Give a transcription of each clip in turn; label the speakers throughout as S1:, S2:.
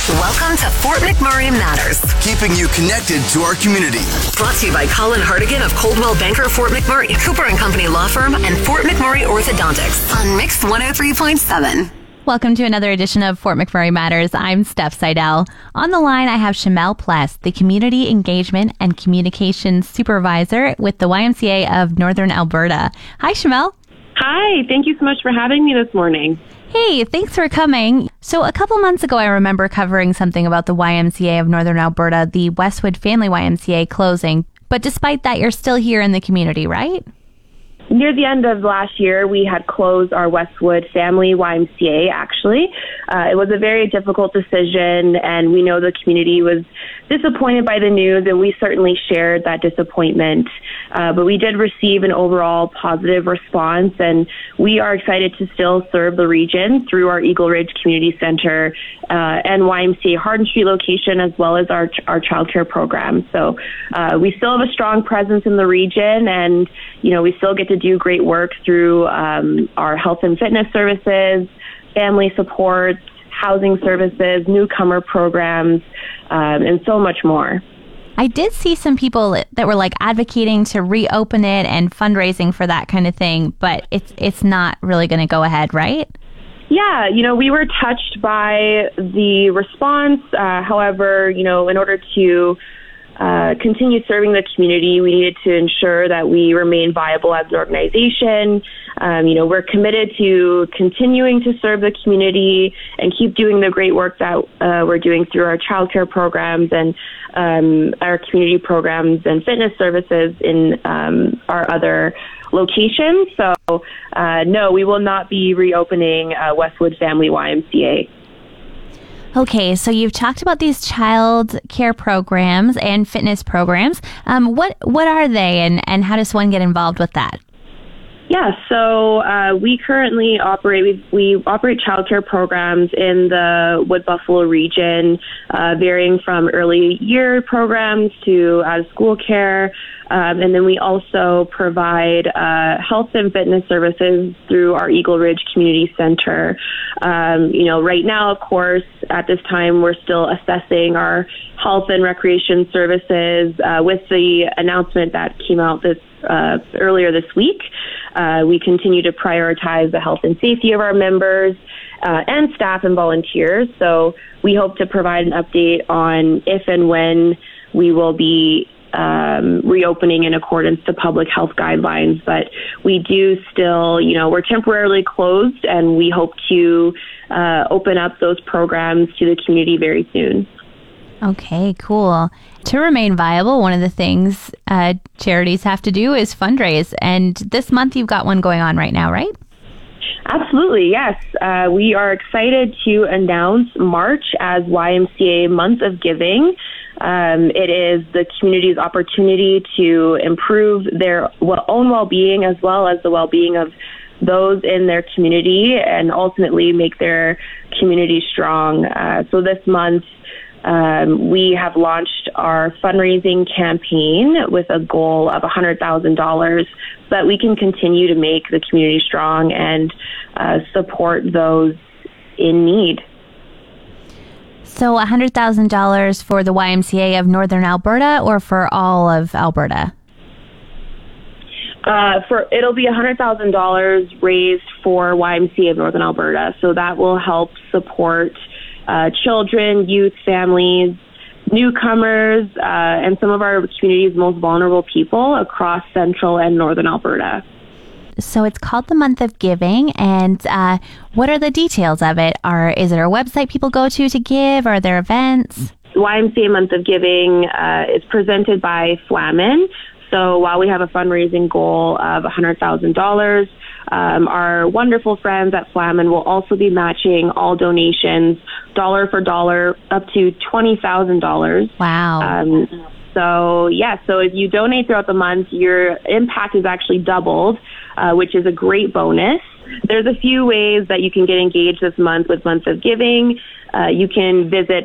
S1: Welcome to Fort McMurray Matters,
S2: keeping you connected to our community.
S1: Brought to you by Colin Hardigan of Coldwell Banker Fort McMurray, Cooper & Company Law Firm, and Fort McMurray Orthodontics on Mix 103.7.
S3: Welcome to another edition of Fort McMurray Matters. I'm Steph Seidel. On the line, I have Shamel Pless, the Community Engagement and Communications Supervisor with the YMCA of Northern Alberta. Hi, Shamel.
S4: Hi, thank you so much for having me this morning.
S3: Hey, thanks for coming. So a couple months ago, I remember covering something about the YMCA of Northern Alberta, the Westwood Family YMCA closing. But despite that, you're still here in the community, right?
S4: Near the end of last year, we had closed our Westwood Family YMCA, actually. It was a very difficult decision, and we know the community was disappointed by the news, and we certainly shared that disappointment. But we did receive an overall positive response, and we are excited to still serve the region through our Eagle Ridge Community Center and YMCA Hardin Street location, as well as our childcare program. So we still have a strong presence in the region, and we still get to do great work through our health and fitness services, family support, housing services, newcomer programs, and so much more.
S3: I did see some people that were advocating to reopen it and fundraising for that kind of thing, but it's not really going to go ahead, right?
S4: Yeah, we were touched by the response. However, in order to continue serving the community, we needed to ensure that we remain viable as an organization. We're committed to continuing to serve the community and keep doing the great work that we're doing through our childcare programs and our community programs and fitness services in our other locations. So, no, we will not be reopening Westwood Family YMCA.
S3: Okay, so you've talked about these child care programs and fitness programs. What are they, and how does one get involved with that?
S4: Yeah, so we currently operate childcare programs in the Wood Buffalo region, varying from early year programs to out-of-school care. And then we also provide health and fitness services through our Eagle Ridge Community Center. Right now, of course, at this time, we're still assessing our health and recreation services with the announcement that came out earlier this week. We continue to prioritize the health and safety of our members and staff and volunteers. So we hope to provide an update on if and when we will be reopening in accordance to public health guidelines. But we do still, we're temporarily closed, and we hope to open up those programs to the community very soon.
S3: Okay, cool. To remain viable, one of the things charities have to do is fundraise. And this month you've got one going on right now, right?
S4: Absolutely, yes. We are excited to announce March as YMCA Month of Giving. It is the community's opportunity to improve their own well-being as well as the well-being of those in their community and ultimately make their community strong. So this month, we have launched our fundraising campaign with a goal of $100,000 so that we can continue to make the community strong and support those in need.
S3: So $100,000 for the YMCA of Northern Alberta or for all of Alberta?
S4: It'll be $100,000 raised for YMCA of Northern Alberta. So that will help support children, youth, families, newcomers, and some of our community's most vulnerable people across Central and Northern Alberta.
S3: So it's called the Month of Giving, and what are the details of it? Is there a website people go to give? Are there events?
S4: YMCA Month of Giving is presented by Flamin. So while we have a fundraising goal of $100,000, our wonderful friends at Flamin will also be matching all donations, dollar for dollar, up to $20,000.
S3: Wow.
S4: So if you donate throughout the month, your impact is actually doubled, which is a great bonus. There's a few ways that you can get engaged this month with Month of Giving. You can visit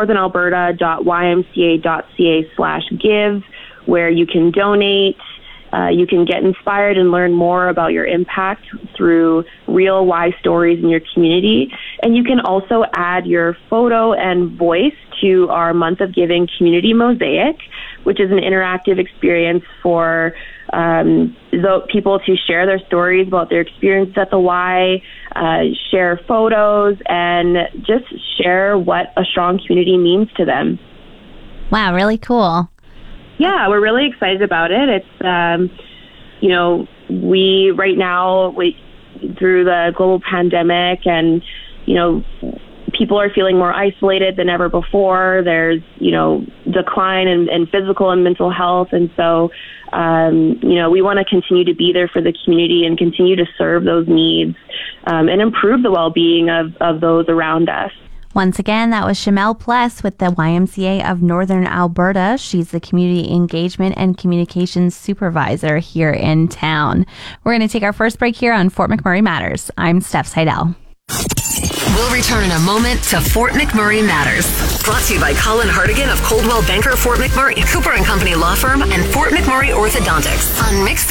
S4: northernalberta.ymca.ca/give, where you can donate. You can get inspired and learn more about your impact through through real why stories in your community. And you can also add your photo and voice to our Month of Giving Community Mosaic, which is an interactive experience for the people to share their stories about their experience at the Y, share photos, and just share what a strong community means to them.
S3: Wow, really cool.
S4: Yeah, we're really excited about it. It's, we right now, through the global pandemic and, people are feeling more isolated than ever before. There's, decline in physical and mental health. And so, we want to continue to be there for the community and continue to serve those needs and improve the well-being of those around us.
S3: Once again, that was Shamel Pless with the YMCA of Northern Alberta. She's the Community Engagement and Communications Supervisor here in town. We're going to take our first break here on Fort McMurray Matters. I'm Steph Seidel.
S1: We'll return in a moment to Fort McMurray Matters. Brought to you by Colin Hartigan of Coldwell Banker Fort McMurray, Cooper and Company Law Firm, and Fort McMurray Orthodontics on Mix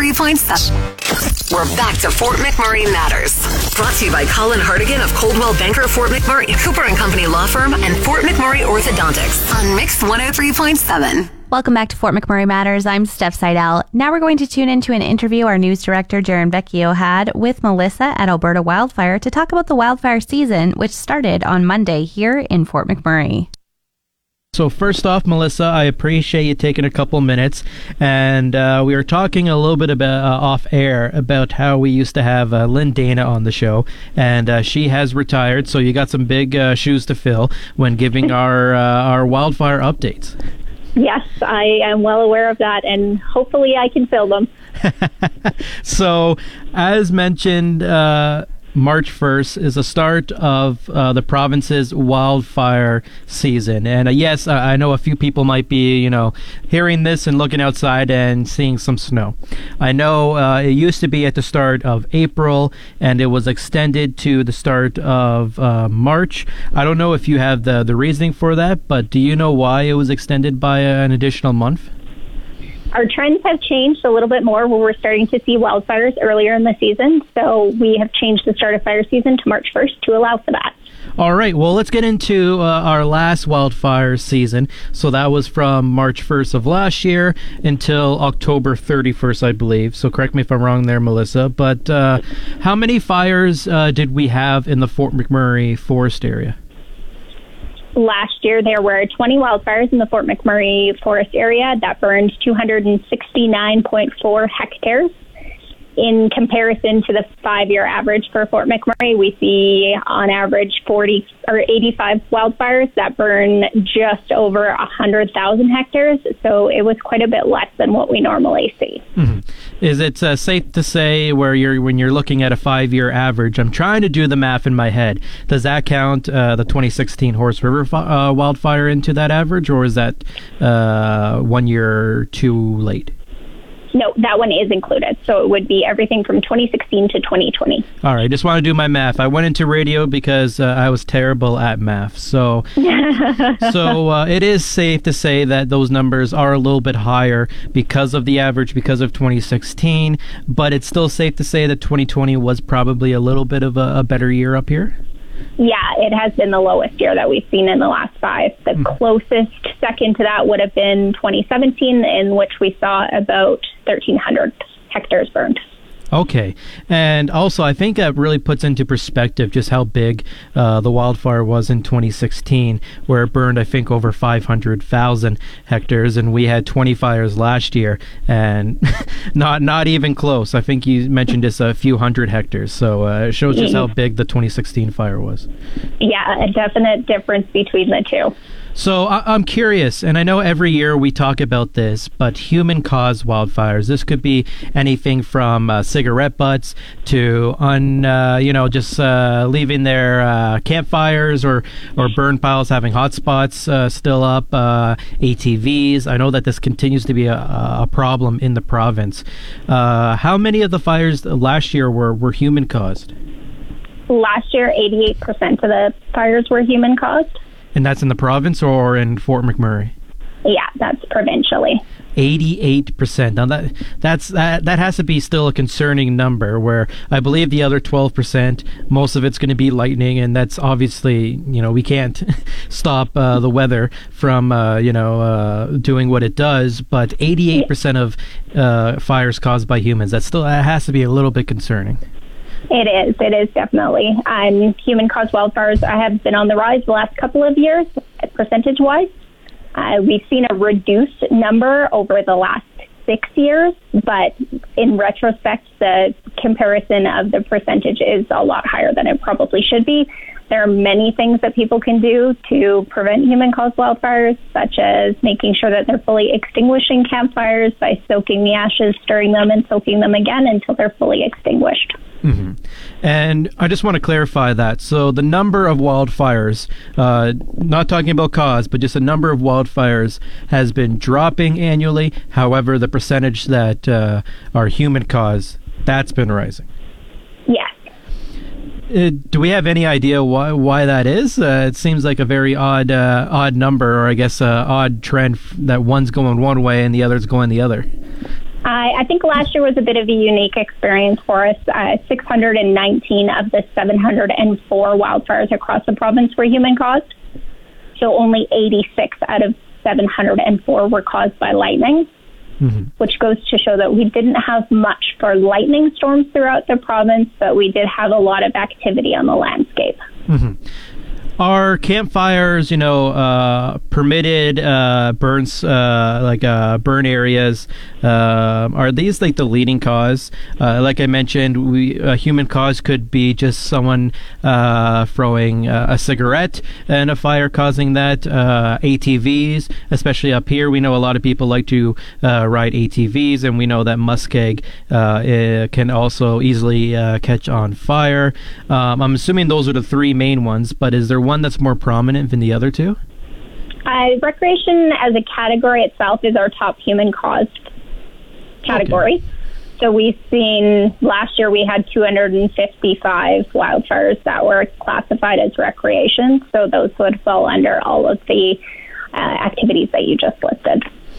S1: 103.7. We're back to Fort McMurray Matters. Brought to you by Colin Hartigan of Coldwell Banker Fort McMurray, Cooper and Company Law Firm, and Fort McMurray Orthodontics on Mix 103.7.
S3: Welcome back to Fort McMurray Matters. I'm Steph Seidel. Now we're going to tune into an interview our news director, Jaron Vecchio, had with Melissa at Alberta Wildfire to talk about the wildfire season, which started on Monday here in Fort McMurray.
S5: So first off, Melissa, I appreciate you taking a couple minutes, and we were talking a little bit about off air about how we used to have Lynn Dana on the show, and she has retired, so you got some big shoes to fill when giving our wildfire updates.
S6: Yes, I am well aware of that, and hopefully I can fill them.
S5: So, as mentioned, March 1st is the start of the province's wildfire season. And yes, I know a few people might be, hearing this and looking outside and seeing some snow. I know it used to be at the start of April, and it was extended to the start of March. I don't know if you have the reasoning for that, but do you know why it was extended by an additional month?
S6: Our trends have changed a little bit more where we're starting to see wildfires earlier in the season. So we have changed the start of fire season to March 1st to allow for that.
S5: All right. Well, let's get into our last wildfire season. So that was from March 1st of last year until October 31st, I believe. So correct me if I'm wrong there, Melissa. But how many fires did we have in the Fort McMurray forest area?
S6: Last year, there were 20 wildfires in the Fort McMurray forest area that burned 269.4 hectares. In comparison to the 5-year average for Fort McMurray, we see on average 40 or 85 wildfires that burn just over 100,000 hectares. So it was quite a bit less than what we normally see.
S5: Mm-hmm. Is it safe to say when you're looking at a 5-year average? I'm trying to do the math in my head. Does that count the 2016 Horse River wildfire into that average, or is that 1 year too late?
S6: No, that one is included. So it would be everything from 2016 to 2020.
S5: All right. Just want to do my math. I went into radio because I was terrible at math. So it is safe to say that those numbers are a little bit higher because of the average, because of 2016. But it's still safe to say that 2020 was probably a little bit of a better year up here.
S6: Yeah, it has been the lowest year that we've seen in the last 5. The closest second to that would have been 2017, in which we saw about 1,300 hectares burned.
S5: Okay. And also, I think that really puts into perspective just how big the wildfire was in 2016, where it burned, I think, over 500,000 hectares, and we had 20 fires last year, and not even close. I think you mentioned just a few hundred hectares, so it shows just how big the 2016 fire was.
S6: Yeah, a definite difference between the two.
S5: So I'm curious, and I know every year we talk about this, but human-caused wildfires. This could be anything from cigarette butts to just leaving their campfires or burn piles having hot spots still up. ATVs. I know that this continues to be a problem in the province. How many of the fires last year were human-caused?
S6: Last year, 88% of the fires were human-caused.
S5: And that's in the province or in Fort McMurray?
S6: Yeah, that's provincially.
S5: 88%. Now that has to be still a concerning number, where I believe the other 12%, most of it's going to be lightning, and that's obviously, we can't stop the weather from doing what it does, but 88% of fires caused by humans, that has to be a little bit concerning.
S6: It is definitely. Human-caused wildfires have been on the rise the last couple of years, percentage-wise. We've seen a reduced number over the last 6 years, but in retrospect, the comparison of the percentage is a lot higher than it probably should be. There are many things that people can do to prevent human-caused wildfires, such as making sure that they're fully extinguishing campfires by soaking the ashes, stirring them, and soaking them again until they're fully extinguished.
S5: Mm-hmm. And I just want to clarify that. So the number of wildfires, not talking about cause, but just a number of wildfires has been dropping annually. However, the percentage that are human cause, that's been rising.
S6: Yes.
S5: Do we have any idea why that is? It seems like a very odd number, or I guess odd trend that one's going one way and the other's going the other.
S6: I think last year was a bit of a unique experience for us. 619 of the 704 wildfires across the province were human-caused. So only 86 out of 704 were caused by lightning, which goes to show that we didn't have much for lightning storms throughout the province, but we did have a lot of activity on the landscape.
S5: Are campfires, permitted burns, burn areas? Are these like the leading cause? Like I mentioned, human cause could be just someone throwing a cigarette and a fire causing that. ATVs, especially up here, we know a lot of people like to ride ATVs, and we know that muskeg can also easily catch on fire. I'm assuming those are the three main ones, but is there one that's more prominent than the other two?
S6: Recreation as a category itself is our top human-caused category. Okay. So we've seen, last year we had 255 wildfires that were classified as recreation. So those would fall under all of the activities that you just listed.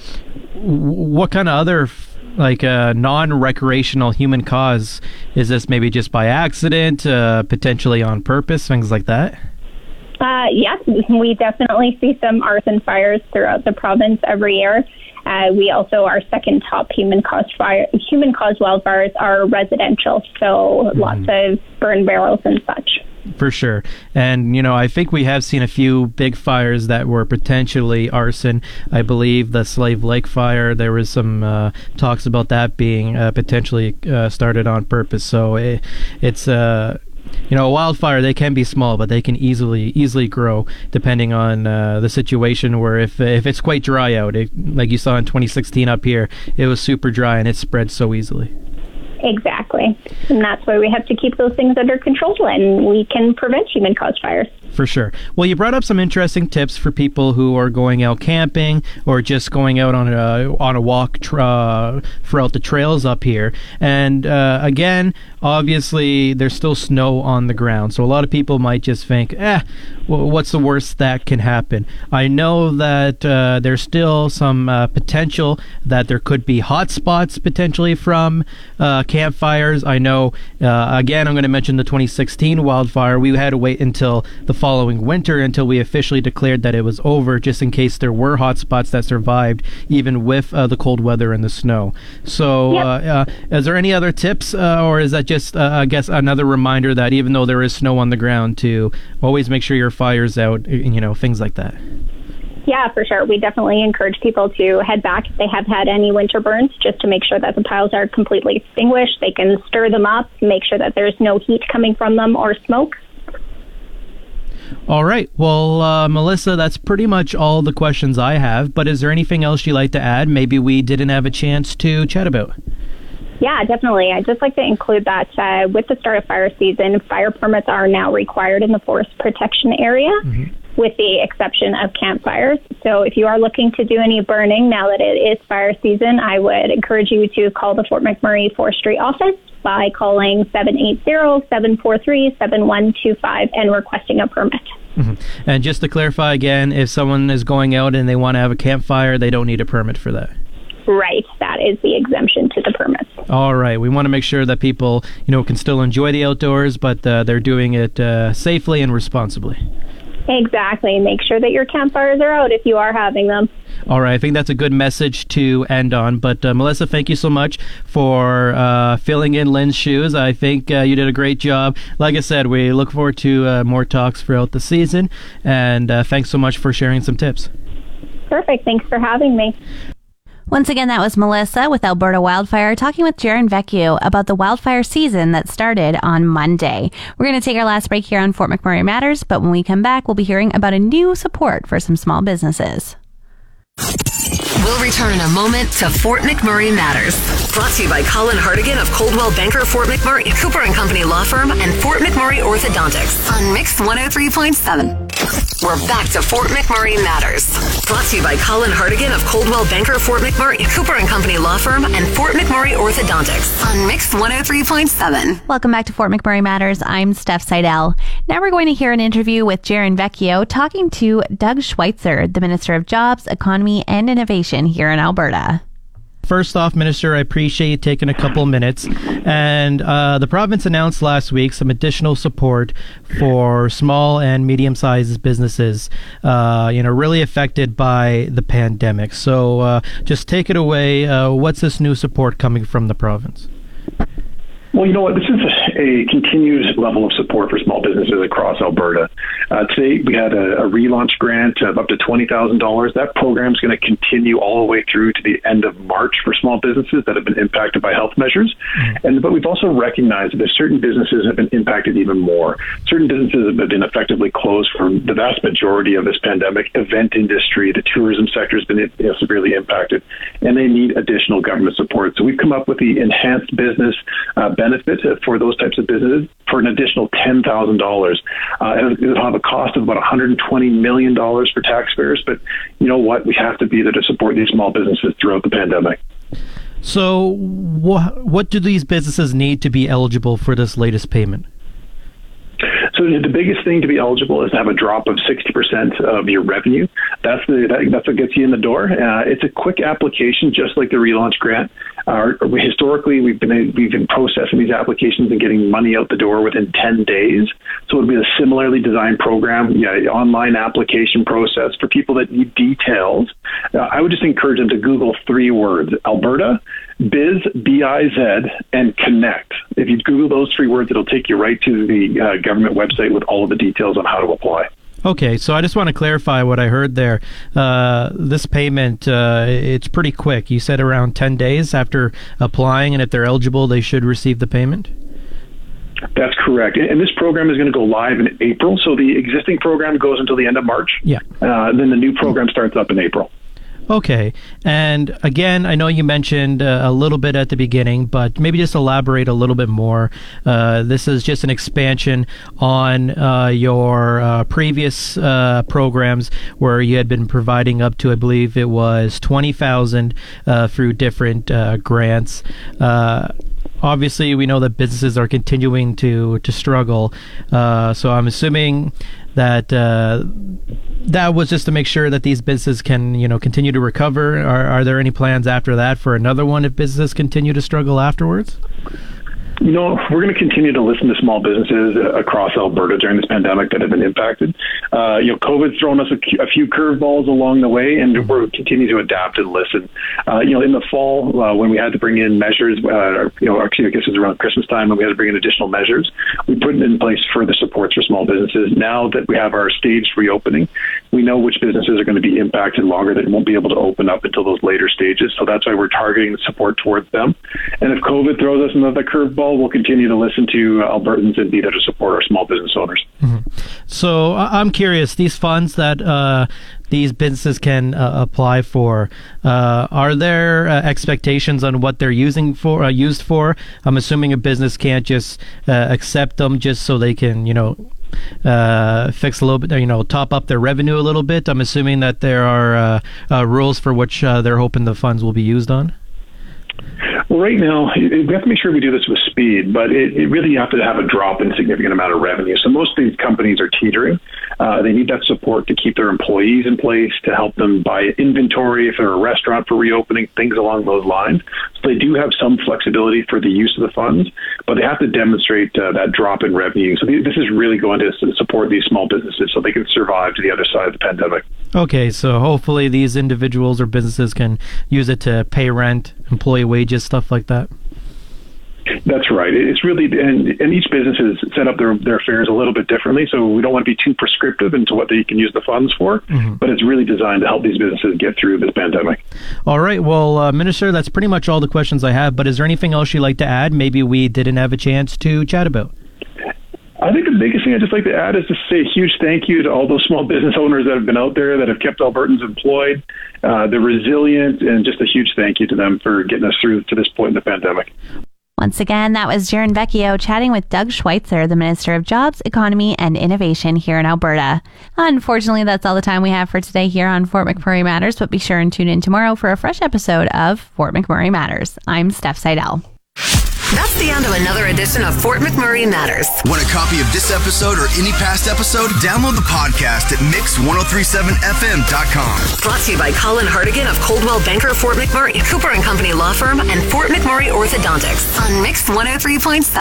S5: What kind of other non-recreational human cause is this? Maybe just by accident, potentially on purpose, things like that?
S6: Yes, we definitely see some arson fires throughout the province every year. We also, our second top human-caused wildfires are residential, so lots of burn barrels and such. For
S5: sure. And, I think we have seen a few big fires that were potentially arson. I believe the Slave Lake fire, there was some talks about that being potentially started on purpose. So it's a wildfire, they can be small, but they can easily grow depending on the situation, where if it's quite dry out, like you saw in 2016 up here, it was super dry and it spread so easily.
S6: Exactly. And that's why we have to keep those things under control, and we can prevent human-caused fires.
S5: For sure. Well, you brought up some interesting tips for people who are going out camping or just going out on a walk throughout the trails up here. And again, obviously, there's still snow on the ground. So a lot of people might just think, what's the worst that can happen? I know that there's still some potential that there could be hot spots potentially from campfires. I know, again, I'm going to mention the 2016 wildfire. We had to wait until the following winter until we officially declared that it was over, just in case there were hot spots that survived even with the cold weather and the snow. So is there any other tips, or is that just I guess another reminder that even though there is snow on the ground, to always make sure your fire's out, things like that?
S6: Yeah, for sure. We definitely encourage people to head back if they have had any winter burns, just to make sure that the piles are completely extinguished. They can stir them up, make sure that there's no heat coming from them or smoke.
S5: All right. Well, Melissa, that's pretty much all the questions I have. But is there anything else you'd like to add? Maybe we didn't have a chance to chat about.
S6: Yeah, definitely. I'd just like to include that with the start of fire season, fire permits are now required in the forest protection area. with the exception of campfires. So if you are looking to do any burning now that it is fire season, I would encourage you to call the Fort McMurray Forestry office by calling 780-743-7125 and requesting a permit.
S5: Mm-hmm. And just to clarify again, if someone is going out and they want to have a campfire, they don't need a permit for that.
S6: Right. That is the exemption to the permits.
S5: All right. We want to make sure that people, can still enjoy the outdoors, but they're doing it safely and responsibly.
S6: Exactly. Make sure that your campfires are out if you are having them.
S5: All right. I think that's a good message to end on. But Melissa, thank you so much for filling in Lynn's shoes. I think you did a great job. Like I said, we look forward to more talks throughout the season. And thanks so much for sharing some tips.
S6: Perfect. Thanks for having me.
S3: Once again, that was Melissa with Alberta Wildfire talking with Jaron Vecchio about the wildfire season that started on Monday. We're going to take our last break here on Fort McMurray Matters, but when we come back, we'll be hearing about a new support for some small businesses.
S1: We'll return in a moment to Fort McMurray Matters. Brought to you by Colin Hartigan of Coldwell Banker Fort McMurray, Cooper & Company Law Firm, and Fort McMurray Orthodontics on Mix 103.7. We're back to Fort McMurray Matters. Brought to you by Colin Hartigan of Coldwell Banker Fort McMurray, Cooper & Company Law Firm, and Fort McMurray Orthodontics on Mix 103.7.
S3: Welcome back to Fort McMurray Matters. I'm Steph Seidel. Now we're going to hear an interview with Jaron Vecchio talking to Doug Schweitzer, the Minister of Jobs, Economy, and Innovation here in Alberta.
S5: First off, Minister, I appreciate you taking a couple minutes. And the province announced last week some additional support for small and medium-sized businesses, really affected by the pandemic. So just take it away. What's this new support coming from the province?
S7: Well, you know what? This is a continued level of support for small businesses across Alberta. Today, we had a relaunch grant of up to $20,000. That program is going to continue all the way through to the end of March for small businesses that have been impacted by health measures. But we've also recognized that certain businesses have been impacted even more. Certain businesses have been effectively closed for the vast majority of this pandemic. Event industry, the tourism sector has been severely impacted, and they need additional government support. So we've come up with the enhanced business benefit for those types of businesses for an additional $10,000. It'll have a cost of about $120 million for taxpayers. But you know what? We have to be there to support these small businesses throughout the pandemic.
S5: So what do these businesses need to be eligible for this latest payment?
S7: So the biggest thing to be eligible is to have a drop of 60% of your revenue. That's what gets you in the door. It's a quick application, just like the relaunch grant. Historically, we've been processing these applications and getting money out the door within 10 days. So it'll be a similarly designed program, online application process for people that need details. I would just encourage them to Google 3 words: Alberta, Biz, B-I-Z, and Connect. If you Google those 3 words, it'll take you right to the government website with all of the details on how to apply.
S5: Okay, so I just want to clarify what I heard there. This payment, it's pretty quick. You said around 10 days after applying, and if they're eligible, they should receive the payment?
S7: That's correct. And this program is going to go live in April. So the existing program goes until the end of March.
S5: Yeah.
S7: Then the new program starts up in April.
S5: Okay. And again, I know you mentioned a little bit at the beginning, but maybe just elaborate a little bit more. This is just an expansion on your previous programs where you had been providing up to, I believe it was $20,000 through different grants. Obviously, we know that businesses are continuing to struggle. So I'm assuming that that was just to make sure that these businesses can, continue to recover. Are there any plans after that for another one if businesses continue to struggle afterwards?
S7: We're going to continue to listen to small businesses across Alberta during this pandemic that have been impacted. COVID's thrown us a few curveballs along the way, and we're continuing to adapt and listen. In the fall, when we had to bring in measures, actually, I guess it was around Christmas time when we had to bring in additional measures, we put in place further supports for small businesses. Now that we have our staged reopening, we know which businesses are going to be impacted longer that won't be able to open up until those later stages. So that's why we're targeting the support towards them. And if COVID throws us another curveball, we'll continue to listen to Albertans and be there to support our small business owners.
S5: Mm-hmm. So I'm curious, these funds that these businesses can apply for, are there expectations on what they're used for? I'm assuming a business can't just accept them just so they can, fix a little bit, top up their revenue a little bit? I'm assuming that there are rules for which they're hoping the funds will be used on.
S7: Well, right now, we have to make sure we do this with speed, but it really you have to have a drop in significant amount of revenue. So most of these companies are teetering. They need that support to keep their employees in place, to help them buy inventory if they're a restaurant for reopening, things along those lines. So they do have some flexibility for the use of the funds, but they have to demonstrate that drop in revenue. So this is really going to support these small businesses so they can survive to the other side of the pandemic.
S5: Okay, so hopefully these individuals or businesses can use it to pay rent, employee wages, stuff like that.
S7: That's right. It's really, and each business has set up their affairs a little bit differently, so we don't want to be too prescriptive into what they can use the funds for, but it's really designed to help these businesses get through this pandemic.
S5: All right. Well, Minister, that's pretty much all the questions I have, but is there anything else you'd like to add maybe we didn't have a chance to chat about?
S7: I think the biggest thing I'd just like to add is to say a huge thank you to all those small business owners that have been out there, that have kept Albertans employed. They're resilient, and just a huge thank you to them for getting us through to this point in the pandemic.
S3: Once again, that was Jaron Vecchio chatting with Doug Schweitzer, the Minister of Jobs, Economy, and Innovation here in Alberta. Unfortunately, that's all the time we have for today here on Fort McMurray Matters, but be sure and tune in tomorrow for a fresh episode of Fort McMurray Matters. I'm Steph Seidel.
S1: That's the end of another edition of Fort McMurray Matters.
S2: Want a copy of this episode or any past episode? Download the podcast at mix1037fm.com.
S1: Brought to you by Colin Hartigan of Coldwell Banker Fort McMurray, Cooper & Company Law Firm, and Fort McMurray Orthodontics on Mix 103.7.